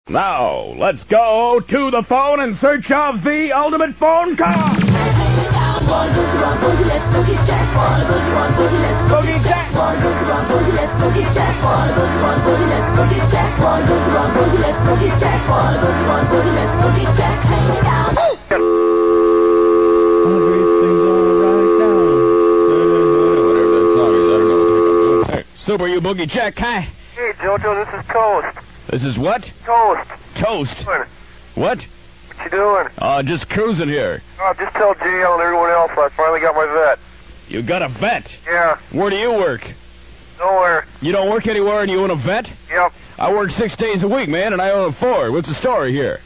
Now, let's go to the phone in search of the ultimate phone call. Boogie Jack. Whatever that song is, I don't know. Hey, Super, you Boogie Check. Hi. Hey, Jojo, this is Toast. This is what? Toast. Toast. What? What? What you doing? Just cruising here. Oh, just tell JL and everyone else I finally got my vet. You got a vet? Yeah. Where do you work? Nowhere. You don't work anywhere and you own a vet? Yep. I work 6 days a week, man, and I own 4. What's the story here?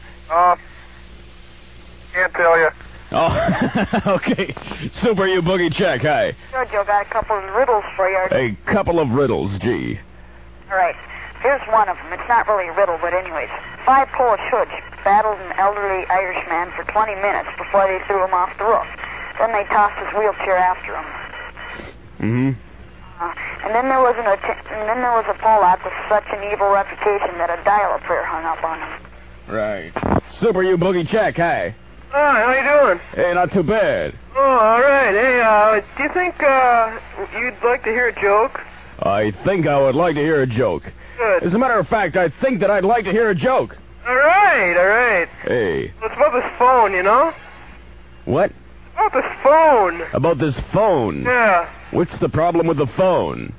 Can't tell you. Oh, okay. Super, you Boogie Check. Hi. Jojo, got a couple of riddles for you. A couple of riddles, gee. All right. Here's one of them. It's not really a riddle, but anyways. 5 Polish hoods battled an elderly Irishman for 20 minutes before they threw him off the roof. Then they tossed his wheelchair after him. Mm-hmm. And then there was a Polak with such an evil reputation that a dial-a-prayer hung up on him. Right. Super, you Boogie Check. Hi. Hi, how you doing? Hey, not too bad. Oh, all right. Hey, do you think you'd like to hear a joke? I think I would like to hear a joke. Good. As a matter of fact, I think that I'd like to hear a joke. All right. Hey. It's about this phone, you know? What? About this phone. About this phone? Yeah. What's the problem with the phone?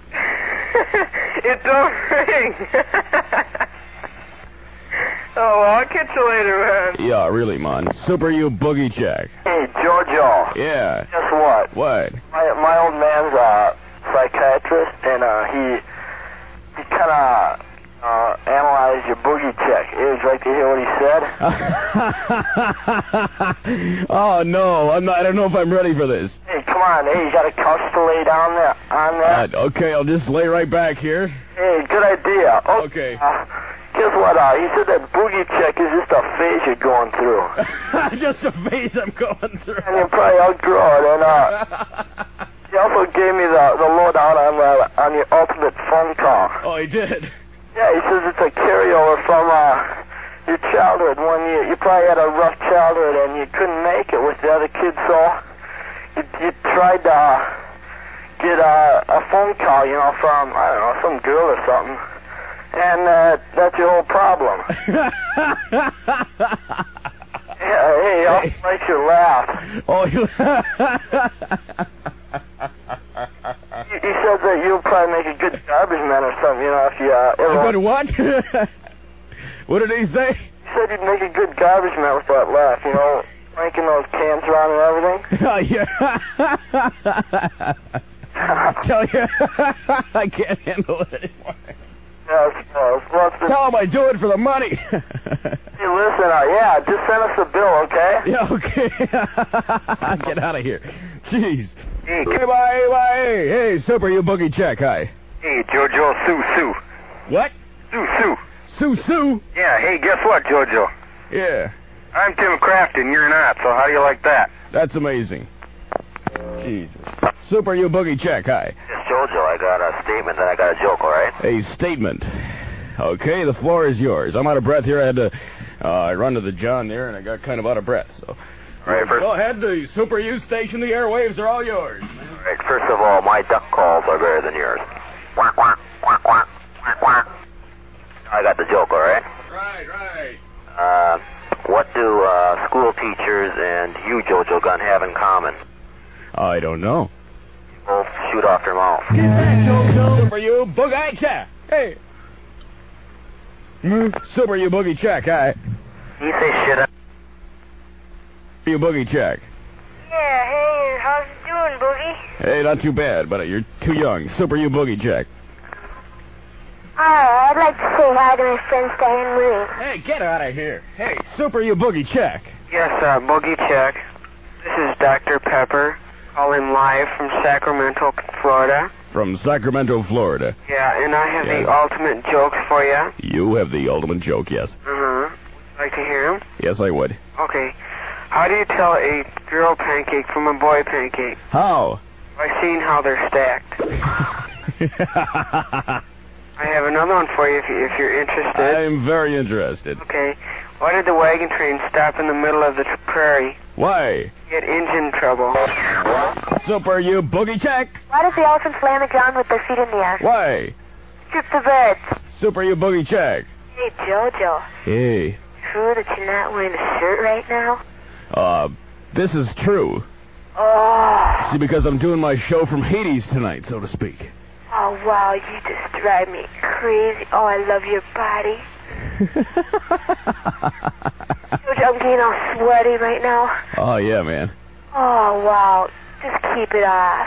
It don't ring. Oh, well, I'll catch you later, man. Yeah, really, man. Super, you Boogie Check. Hey, Giorgio. Yeah. Guess what? What? My old man's a psychiatrist, and he kind of analyzed your boogie check. Would you like to hear what he said? Oh, no, I don't know if I'm ready for this. Hey, come on. Hey, you got a couch to lay down there on that? Okay, I'll just lay right back here. Hey, good idea. Okay. Guess what? He said that boogie check is just a phase you're going through. Just a phase I'm going through. And you'll probably outgrow it. And he also gave me the lowdown on your ultimate phone call. Oh, he did? Yeah, he says it's a carryover from your childhood. When you probably had a rough childhood and you couldn't make it with the other kids, so you tried to get a phone call, you know, from, I don't know, some girl or something. And that's your whole problem. Yeah, hey, I'll make you laugh. Oh, you... He said that you'll probably make a good garbage man or something, you know, if you ever... A good what? What did he say? He said you'd make a good garbage man with that laugh, you know, cranking those cans around and everything. Oh, yeah. Tell you, I can't handle it anymore. Yeah, well, Tell him I do it for the money. Hey, listen, yeah, just send us a bill, okay? Yeah, okay. Get out of here. Jeez. Hey, Okay, bye. Hey, Super, you Boogie Check. Hi. Hey, Jojo, Sue. What? Sue. Sue? Yeah, hey, guess what, Jojo? Yeah. I'm Tim Crafton, you're not, so how do you like that? That's amazing. Jesus. Super, you Boogie Check. Hi. Yes, Jojo, I got a statement, then I got a joke, all right? A statement. Okay, the floor is yours. I'm out of breath here. I had to run to the John there, and I got kind of out of breath, so... All right, Go ahead, the Super U station, the airwaves are all yours. All right, first of all, my duck calls are better than yours. Quack, quack, quack, quack, quack, quack. I got the joke, all right? Right. What do school teachers and you, Jojo Gunn, have in common? I don't know. Both shoot off their mouth. Get back, Jojo. Super U Boogie Check. Hey. Super U Boogie Check. Hi. You say shit up. You Boogie Check. Yeah, hey, how's it doing, Boogie? Hey, not too bad, but you're too young. Super U Boogie Check. I'd like to say hi to my friend Diane Marie. Hey, get out of here. Hey, Super U Boogie Check. Yes, Boogie Check. This is Dr. Pepper, calling live from Sacramento, Florida. From Sacramento, Florida. Yeah, and I have Yes. the ultimate jokes for you. You have the ultimate joke, yes. Like to hear them? Yes, I would. Okay. How do you tell a girl pancake from a boy pancake? How? By seeing how they're stacked. I have another one for you if you're interested. I'm very interested. Okay. Why did the wagon train stop in the middle of the prairie? Why? He had engine trouble. Super you boogie check. Why does the elephant lay on the ground with their feet in the air? Why? Strip the birds. Super you boogie check. Hey, Jojo. Hey. True that you're not wearing a shirt right now? This is true. Oh. See, because I'm doing my show from Hades tonight, so to speak. Oh, wow, you just drive me crazy. Oh, I love your body. Jojo, I'm getting all sweaty right now. Oh, yeah, man. Oh, wow. Just keep it off.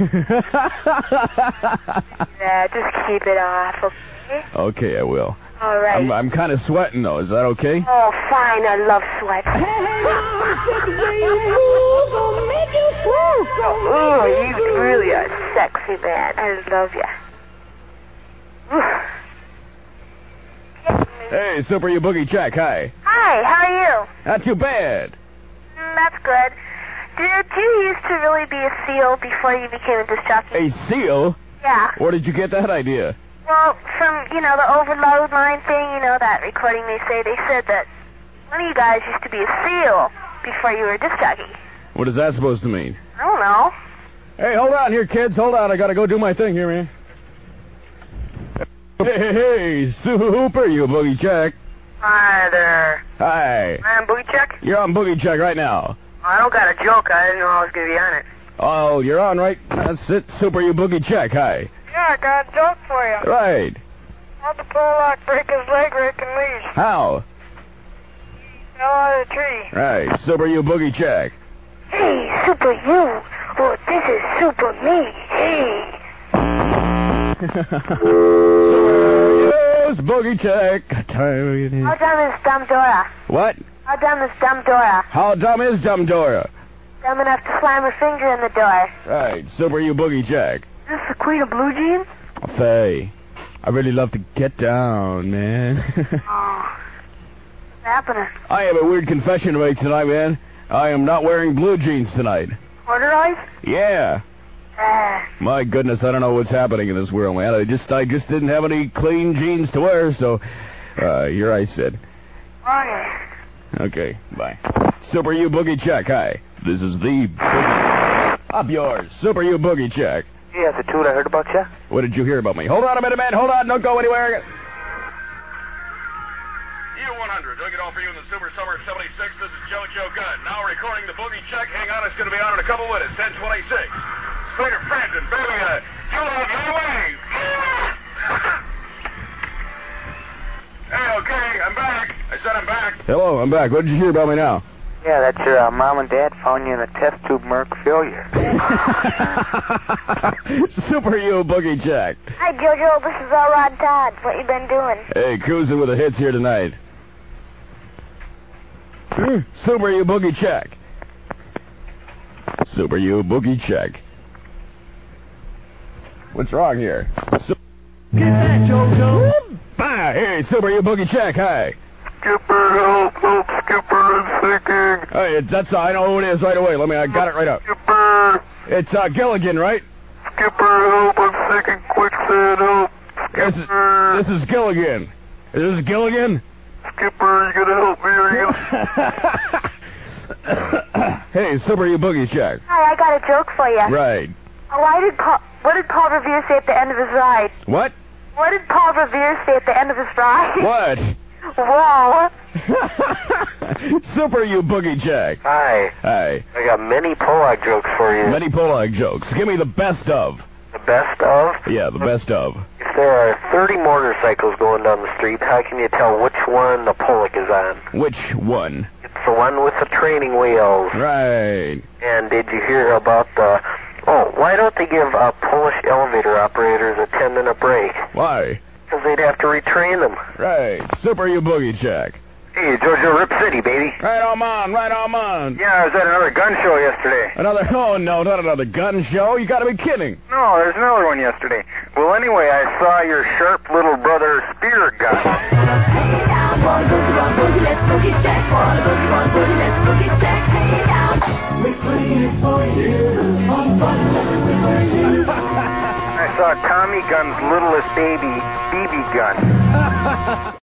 Yeah, just keep it off, okay? Okay, I will. All right. I'm kind of sweating, though. Is that okay? Oh, fine. I love sweat. Oh, you really are sexy, man. I love you. Hey, Super you boogie check. Hi. Hi, how are you? Not too bad. That's good. Did you used to really be a seal before you became a disc jockey? A seal? Yeah. Where did you get that idea? Well, from, the overload line thing, that recording they said that one of you guys used to be a seal before you were a disc jockey. What is that supposed to mean? I don't know. Hey, hold on here, kids. Hold on. I gotta go do my thing here, man. Hey, Super you boogie check. Hi there. Hi. I'm Boogie Check. You're on boogie check right now. I don't got a joke. I didn't know I was going to be on it. Oh, you're on, right? That's it. Super you boogie check. Hi. Yeah, I got a joke for you. Right. How'd the Pollock break his leg raking leaves? How? Fell out of the tree. Right. Super you boogie check. Hey, Super you. Oh, this is Super me. Hey. Yes, boogie check. How dumb is Dumb Dora? What? How dumb is Dumb Dora? How dumb is Dumb Dora? Dumb enough to slam her finger in the door. Right. Super you boogie check. Is this the Queen of Blue Jeans? Faye, I really love to get down, man. Oh. What's happening? I have a weird confession to make tonight, man. I am not wearing blue jeans tonight. Corduroys? Yeah. My goodness, I don't know what's happening in this world, man. I just didn't have any clean jeans to wear, so here I sit. Okay. Okay, bye. Super you boogie check. Hi. This is the boogie. Up yours. Super you boogie check. Yeah, the dude I heard about you. What did you hear about me? Hold on a minute, man. Hold on. Don't go anywhere. U100, doing it all for you in the Super Summer of 76. This is JoJo Gunn. Now recording the boogie check. Hang on, it's going to be on in a couple minutes. 10:26. Slater Frampton, baby, you love your way. Hey, okay, I'm back. I said I'm back. Hello, I'm back. What did you hear about me now? Yeah, that's your mom and dad found you in a test tube Merc failure. Super you boogie check. Hi, Jojo. This is All Rod Todd. What you been doing? Hey, cruising with the hits here tonight. Super you boogie check. Super you boogie check. What's wrong here? Get that, Jojo. Hey, Super you boogie check. Hi. Skipper, help, Skipper, I'm sinking. Hey, that's I know who it is right away. I got it right up. Skipper. It's Gilligan, right? Skipper, help, I'm sinking quicksand, help. Skipper. This is Gilligan. Is this Gilligan? Skipper, you gonna help me or you gonna... Hey, Super you boogie check. Hi, I got a joke for you. Right. What did Paul Revere say at the end of his ride? What? What did Paul Revere say at the end of his ride? What? Whoa. Super you boogie check. Hi. Hi. I got many Pollock jokes for you. Many Pollock jokes. Give me the best of. The best of? Yeah, the best of. If there are 30 motorcycles going down the street, how can you tell which one the Pollock is on? Which one? It's the one with the training wheels. Right. And did you hear about the... Oh, why don't they give Polish elevator operators a 10-minute break? Why? Because they'd have to retrain them. Right. Super you boogie check. Hey, Jojo, Rip City, baby. Right on, right on. Yeah, I was at another gun show yesterday. Oh, no, not another gun show. You gotta be kidding. No, there's another one yesterday. Well, anyway, I saw your sharp little brother spear gun. Hey now, one boogie, let's boogie check. One boogie, let's boogie check. Hey now. I saw Tommy Gunn's littlest baby, BB Gun.